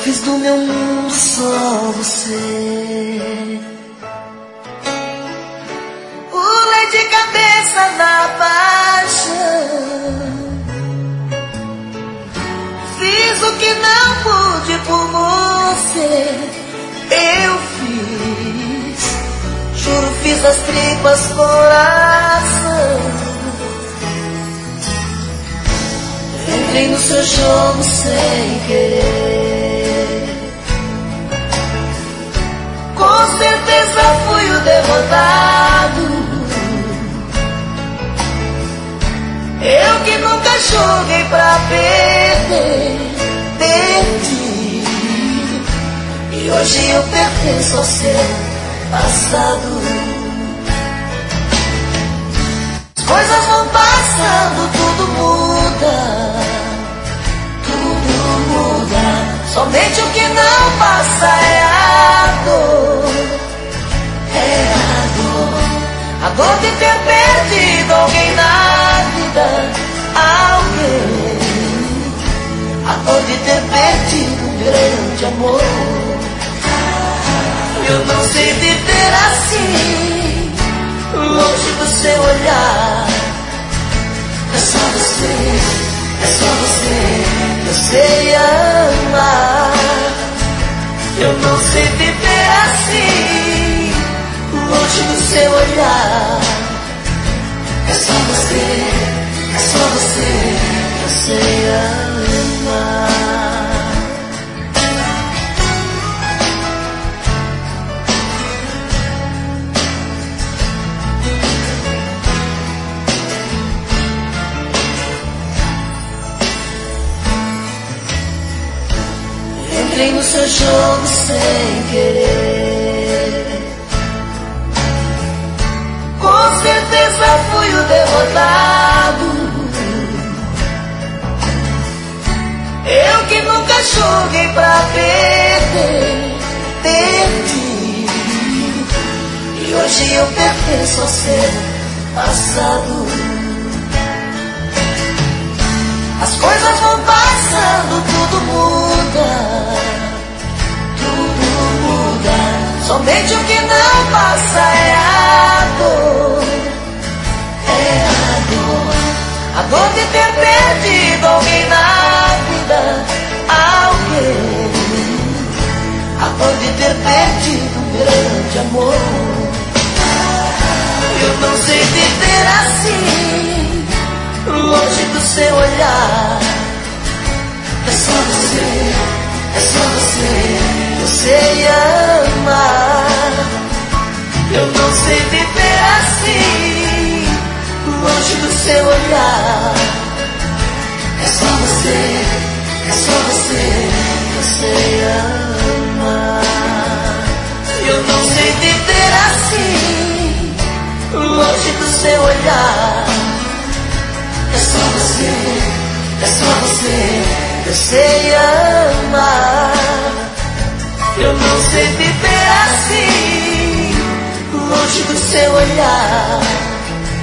fiz do meu mundo só você. Pulei de cabeça na paixão, fiz o que não pude por você. Eu fiz, juro, fiz das tripas coração. Entrei no seu jogo sem querer, com certeza fui o derrotado. Eu que nunca joguei pra perder, perdi. E hoje eu pertenço ao seu passado. As coisas vão passando, tudo muda. Tudo muda. Somente o que não passa é a dor. É a dor de ter perdido alguém na vida. Alguém. A dor de ter perdido um grande amor. Eu não sei viver assim, longe do seu olhar. É só você, é só você, eu sei amar. Eu não sei viver assim, longe do seu olhar. É só você, é só você, eu sei amar. Entrei no seu jogo sem querer, com certeza fui o derrotado. Eu que nunca joguei pra perder, perdi. E hoje eu pertenço ao seu passado. As coisas vão passando, tudo muda. Tudo muda. Somente o que não passa é a dor. É a dor. A dor de ter perdido alguém na vida. Alguém. A dor de ter perdido um grande amor. Eu não sei viver assim, longe do seu olhar. É só você, é só você, eu sei amar. Eu não sei viver assim, longe do seu olhar. É só você, é só você, eu sei amar. Eu não sei viver assim, longe do seu olhar. É só você, eu sei amar. Eu não sei viver assim, longe do seu olhar.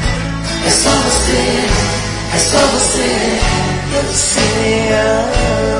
É só você, eu sei amar.